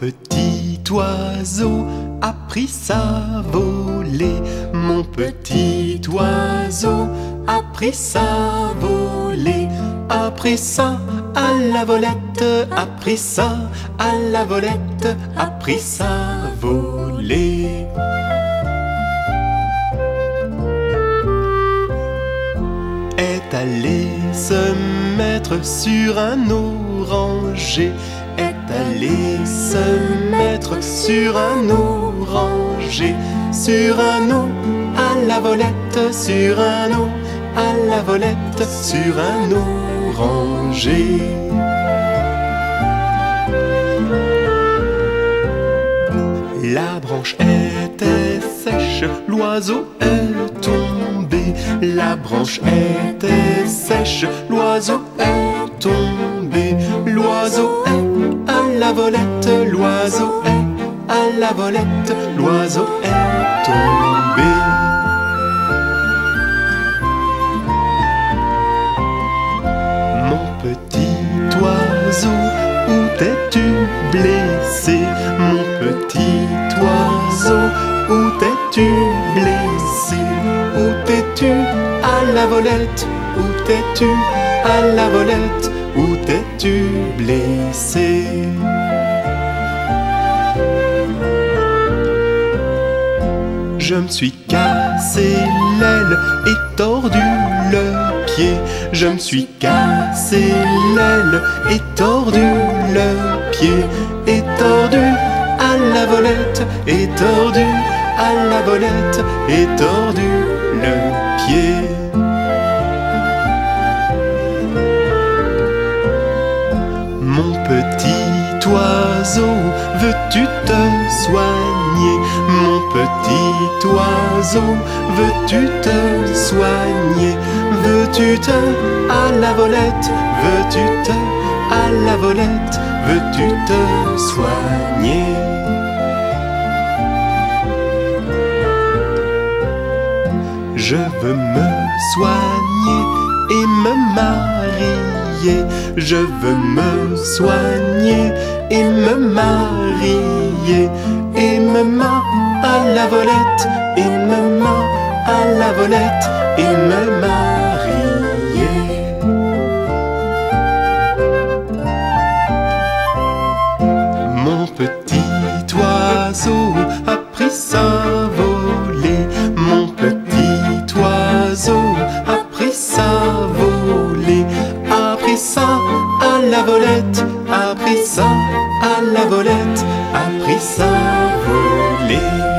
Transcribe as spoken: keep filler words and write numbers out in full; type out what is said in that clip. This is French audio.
petit oiseau a pris sa volée. Mon petit oiseau a pris sa volée. A pris ça à la volette, a pris ça à la volette, a pris sa volée. Est allé se mettre sur un oranger, est allé se mettre sur un oranger, sur un eau à la volette, sur un eau à la volette, sur un oranger. La branche était sèche, l'oiseau est tombé. La branche était sèche, l'oiseau est tombé. L'oiseau est à la volette, l'oiseau est à la volette, l'oiseau est tombé. Mon petit oiseau, où t'es-tu blessé? Mon petit oiseau, où t'es-tu blessé? Où t'es-tu à la volette? Où t'es-tu à la volette? Où t'es-tu blessé? Je me suis cassé l'aile et tordu le pied. Je me suis cassé l'aile et tordu le pied. Et tordu à la volette, et tordu à la volette, et tordu le pied. Mon petit oiseau, veux-tu te soigner? Mon petit oiseau, veux-tu te soigner? Veux-tu te à la volette? Veux-tu te à la volette? Veux-tu te soigner? Je veux me soigner et me marier. Je veux me soigner et me marier. Et me ma à la volette, et me ma à la volette, et me marier. Mon petit oiseau a pris sa volée. Mon petit oiseau a pris sa volée. A pris ça à la volette, a pris ça à la volette, a pris sa volée.